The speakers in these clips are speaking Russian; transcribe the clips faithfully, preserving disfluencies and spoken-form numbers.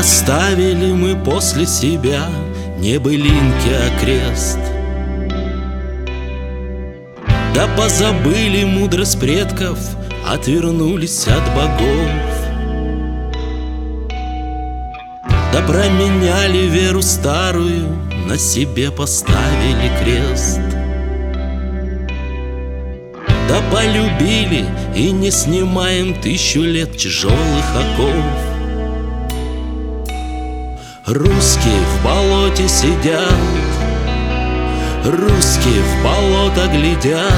оставили мы после себя не былинки, а крест. Да позабыли мудрость предков, отвернулись от богов. Да променяли веру старую, на себе поставили крест. Да полюбили и не снимаем тысячу лет тяжелых оков. Русские в болоте сидят, русские в болото глядят.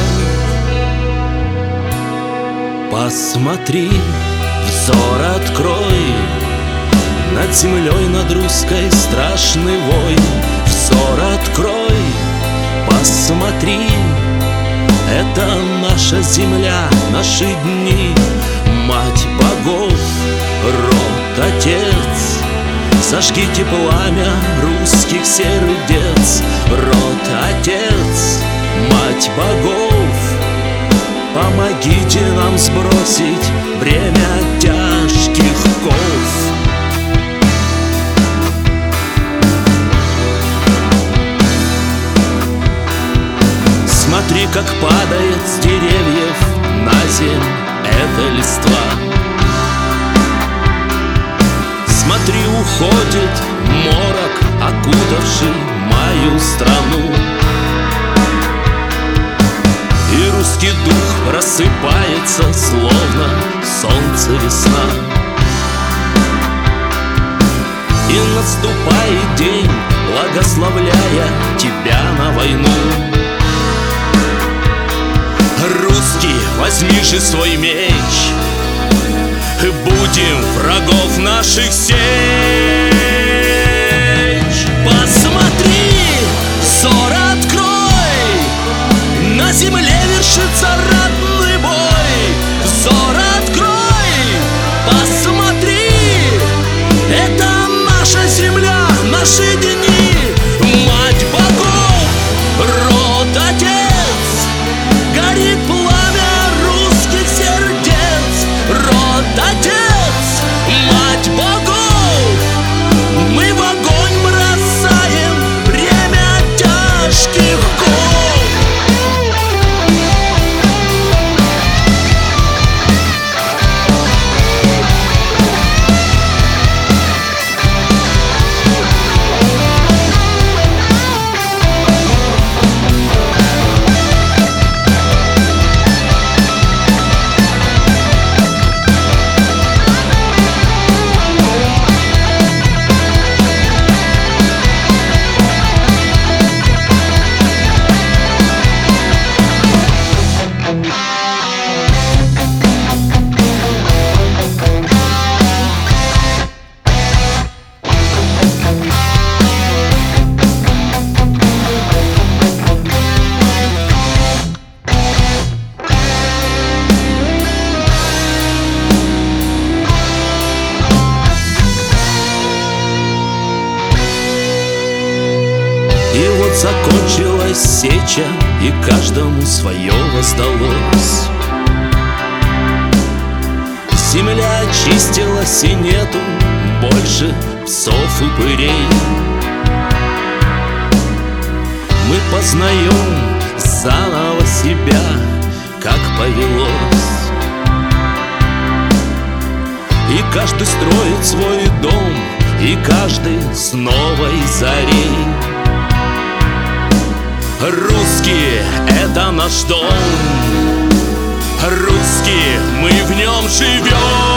Посмотри, взор открой, над землей, над русской страшный вой. Взор открой, посмотри, это наша земля, наши дни. Мать богов, род отец, зажгите пламя русских сердец. Род отец, мать богов, помогите нам сбросить бремя тяжких ков. Смотри, как падает с деревьев на земь эта листва. Смотри, уходит морок, окутавший мою страну. И русский дух рассыпается, словно солнце весна. И наступает день, благословляя тебя на войну. Русский, возьми же свой меч, будем врагов наших сечь. Посмотри, взор открой, на земле вершится ратный бой. Взор открой, посмотри, это наша земля, наши дни. Мать богов, род отец, горит пламя русских сердец. Род отец, мать богов, мы в огонь бросаем бремя тяжких ков. И вот закончилась сеча, и каждому свое воздалось. Земля очистилась, и нету больше псов и упырей. Мы познаем заново себя, как повелось. И каждый строит свой дом, и каждый с новой зарей. Русские — это наш дом, русские, мы в нем живем.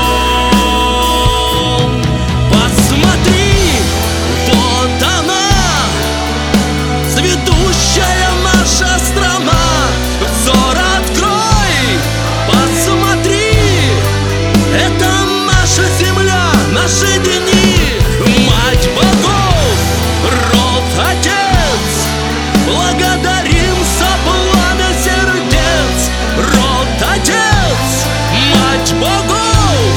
Посмотри, вот она, цветущая наша страна. Взор открой, посмотри, это наша земля, наши дни. Мать богов, род отец, благодарим за пламя сердец. Род отец, мать богов,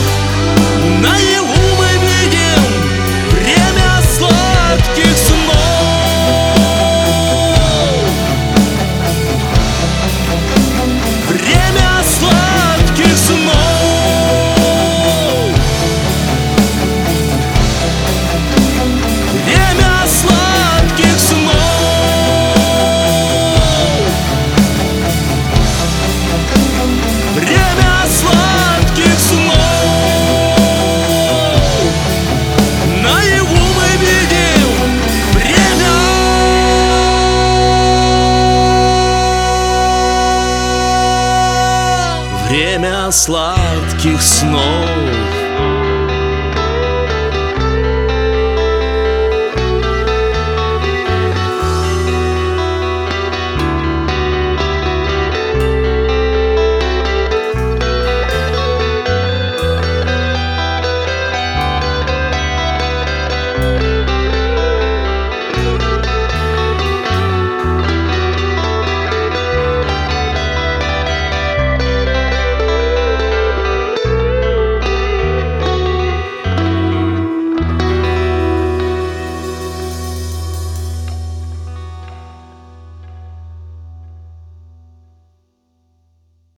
время сладких снов.